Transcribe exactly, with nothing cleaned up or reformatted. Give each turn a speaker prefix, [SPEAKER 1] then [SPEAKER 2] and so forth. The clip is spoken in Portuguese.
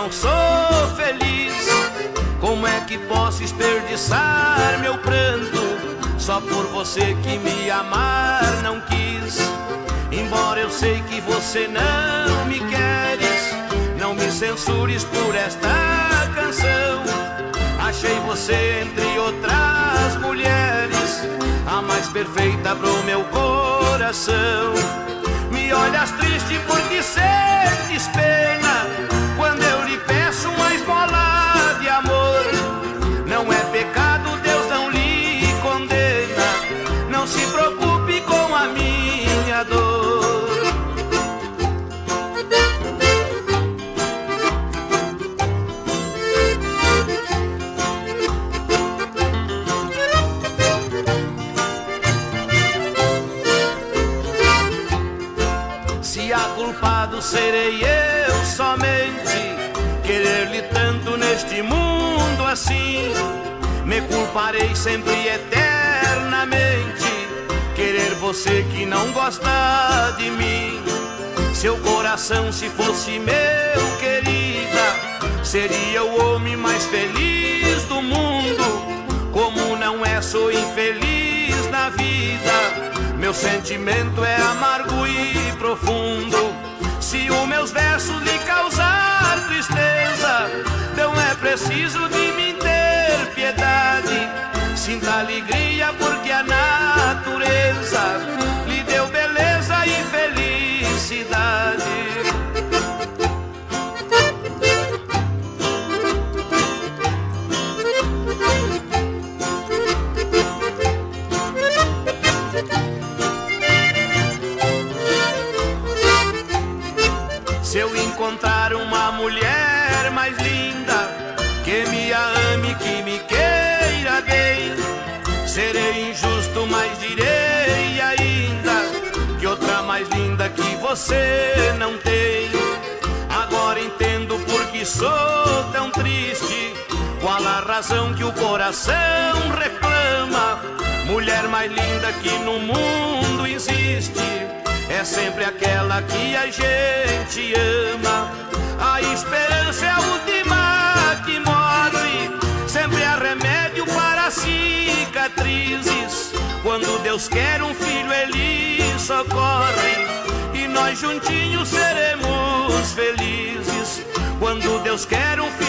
[SPEAKER 1] não sou feliz. Como é que posso desperdiçar meu pranto só por você que me amar não quis? Embora eu sei que você não me queres, não me censures por esta canção. Achei você entre outras mulheres a mais perfeita pro meu coração. Me olhas triste porque sentes pena quando eu lhe peço uma esmola de amor. Não é pecado, Deus não lhe condena. Não se preocupe com a minha dor. Se a culpado serei eu somente, querer-lhe tanto neste mundo assim, me culparei sempre eternamente, querer você que não gosta de mim. Seu coração se fosse meu, querida, seria o homem mais feliz do mundo. Como não é, sou infeliz na vida, meu sentimento é amargo e profundo. Se os meus versos lhe causar tristeza, não é preciso de mim ter piedade. Sinta alegria porque a natureza lhe deu beleza e felicidade. Se eu encontrar uma mulher mais linda, que me ame, que me queira bem, serei injusto, mas direi ainda que outra mais linda que você não tem. Agora entendo por que sou tão triste, qual a razão que o coração reclama. Mulher mais linda que no mundo existe é sempre aquela que a gente ama. A esperança é a última que morre, sempre há remédio para cicatrizes. Quando Deus quer um filho, Ele socorre, e nós juntinhos seremos felizes. Quando Deus quer um filho,